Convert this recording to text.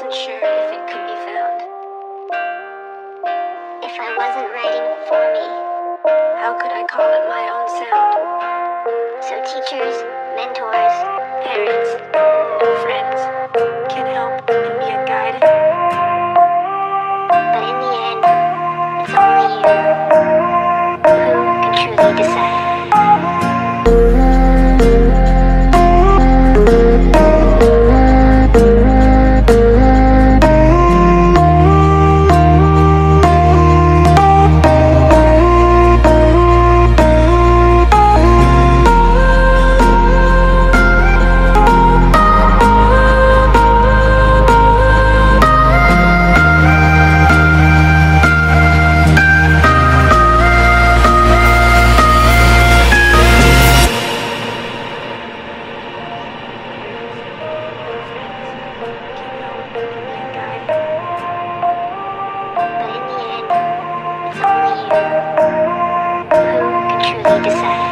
wasn't sure if it could be found. If I wasn't writing for me. How could I call it my own sound? So teachers, mentors, Parents and friends can help and be a guide. but in the end, it's only you who can truly decide. But in the end, it's only you who can truly decide.